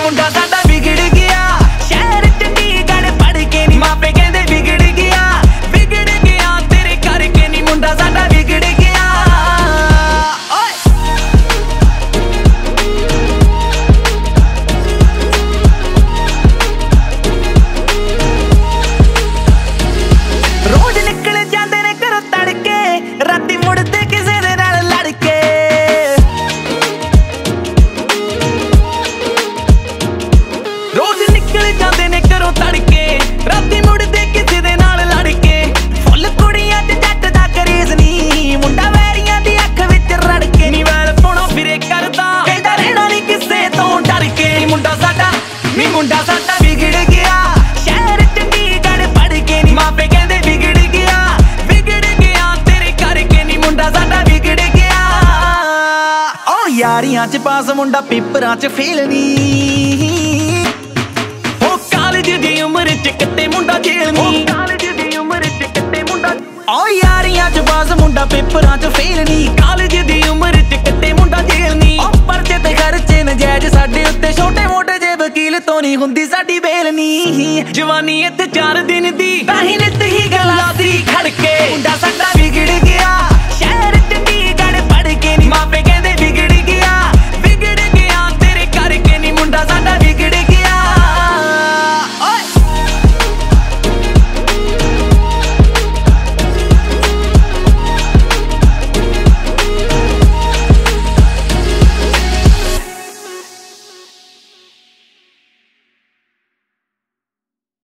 ਮੁੰਡਾ ਸਾਡਾ ਵਿਗੜ ਗਿਆ। ਸ਼ਹਿਰ ਚੰਡੀਗੜ੍ਹ ਪੜ੍ਹ ਕੇ ਨੀ ਮਾਪੇ ਕਹਿੰਦੇ ਵਿਗੜ ਗਿਆ ਤੇਰੇ ਕਰਕੇ ਨੀ ਮੁੰਡਾ ਸਾਡਾ ਵਿਗੜ ਗਿਆ। ਓਏ ਰੋਜ਼ ਨਿਕਲ ਜਾਂਦੇ ਨੇ ਘਰੋਂ ਤੜਕੇ, ਰਾਤੀ ਮੁੜਦੇ ਕਿਸੇ ਦੇ ਨਾਲ ਲੜ ਕੇ। ਰੋਜ਼ ਨਿਕਲ ਜਾਂਦੇ ਨੇ ਘਰੋਂ ਤੜਕੇ, ਰਾਤੀ ਮੁੜਦੇ ਕਿਸੇ ਦੇ ਨਾਲ ਲੜ ਕੇ। ਫੁੱਲ ਕੁੜੀਆਂ ਤੇ ਜੱਟ ਦਾ ਕਰੇਜ਼ ਨੀ, ਮੁੰਡਾ ਵੈਰੀਆਂ ਦੀ ਅੱਖ ਵਿੱਚ ਰੜ ਕੇ। ਨੀ ਵੈਲ ਪਾਉਣਾ ਫਿਰੇ ਕਰਦਾ, ਕਹਿੰਦਾ ਰਹਿਣਾ ਨੀ ਕਿਸੇ ਤੋਂ ਡਰ ਕੇ। ਮੁੰਡਾ ਸਾਡਾ ਵਿਗੜ ਗਿਆ। ਸ਼ਹਿਰ ਚੰਡੀਗੜ੍ਹ ਪੜ੍ਹ ਕੇ ਨੀ ਮਾਪੇ ਕਹਿੰਦੇ ਵਿਗੜ ਗਿਆ ਤੇਰੇ ਕਰਕੇ ਨੀ ਮੁੰਡਾ ਸਾਡਾ ਵਿਗੜ ਗਿਆ। ਓ ਯਾਰੀਆਂ ਚ ਪਾਸ ਮੁੰਡਾ ਪੇਪਰਾਂ ਚ ਫੇਲ ਨੀ, ਓ ਕਾਲਜ ਦੀ ਉਮਰ ਚ ਕਿਤੇ ਮੁੰਡਾ ਜੇਲ੍ਹ ਨੀ। ਓ ਯਾਰੀਆਂ ਚ ਪਾਸ ਮੁੰਡਾ ਪੇਪਰਾਂ ਚ ਫੇਲ ਨੀ, ਕਾਲਜ ਦੀ ਉਮਰ ਚ ਕਿਤੇ ਮੁੰਡਾ ਜੇਲ੍ਹ ਨੀ। ਓ ਪਰਚੇ ਤੇ ਖਰਚੇ ਨਜਾਇਜ਼ ਸਾਡੇ ਉੱਤੇ, ਛੋਟੇ ਮੋਟੇ ਜੇ ਵਕੀਲ ਤੋਂ ਨੀ ਹੁੰਦੀ ਸਾਡੀ ਬੇਲ ਨੀ। ਜਵਾਨੀ ਇੱਥੇ 4 ਦਿਨ ਦੀ, ਤਾਂ ਹੀ ਨਿੱਤ ਹੀ ਗਲਾਸੀ ਖੜ ਕੇ। ਮੁੰਡਾ ਸਾਡਾ ਵਿਗੜ ਗਿਆ।